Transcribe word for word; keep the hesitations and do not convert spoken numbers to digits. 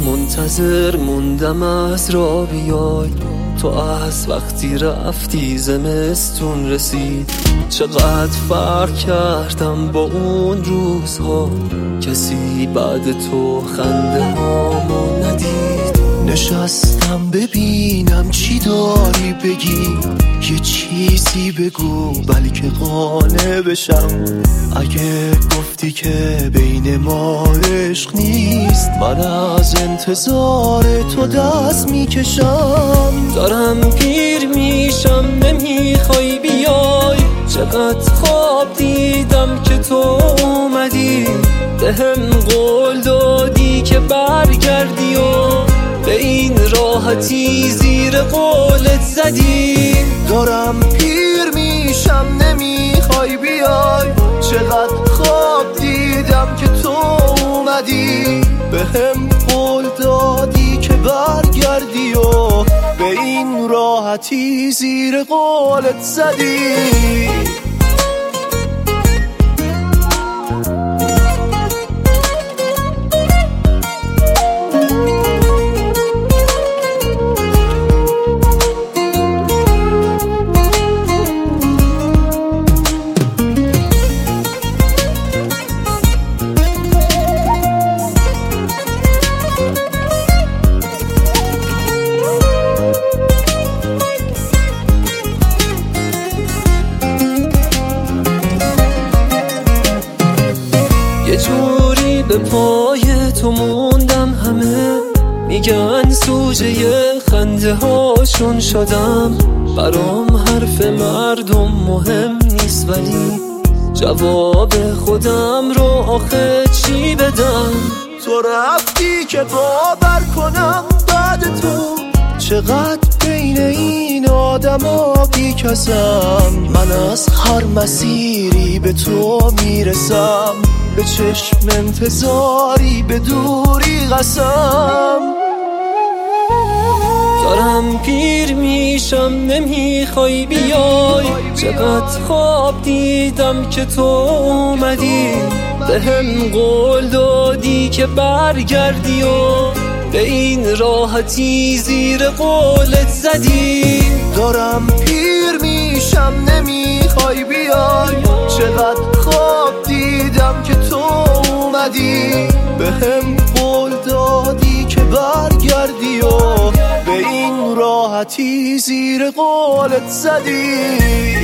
منتظر موندم از را بیای، تو از وقتی رفتی زمستون رسید. چقدر فرق کردم با اون روزها، کسی بعد تو خنده هامو ندید. نشستم ببینم چی داری بگی، یه چیزی بگو بلکه قانع بشم. اگه گفتی که بین ما عشق نیست، من از انتظار تو دست میکشم. دارم پیر میشم نمیخوای بیای، چقدر خواب دیدم که تو اومدی. بهم قول دادی که برگردی و به این راحتی زیر قولت زدی. دارم پیر میشم نمیخوای بیای، چقدر خواب دیدم که تو اومدی. بهم قول دادی که برگردی و به این راحتی زیر قولت زدی. یه جوری به پای تو موندم، همه میگن سوژه خنده هاشون شدم. برام حرف مردم مهم نیست، ولی جواب خودم رو آخه چی بدم. تو رفتی که باور کنم بعد تو، چقدر بین این آدم ها بیکسم. من از هر مسیری به تو میرسم، به چشم انتظاری به دوری قسم. دارم پیر میشم نمیخوای بیای، چقدر خواب دیدم که تو اومدی. بهم قول دادی که برگردی و به این راحتی زیر قولت زدی. دارم پیر میشم نمیخوای بیای، چقدر خواب دیدم که تو اومدی. بهم قول دادی که برگردی و به این راحتی زیر قولت زدی.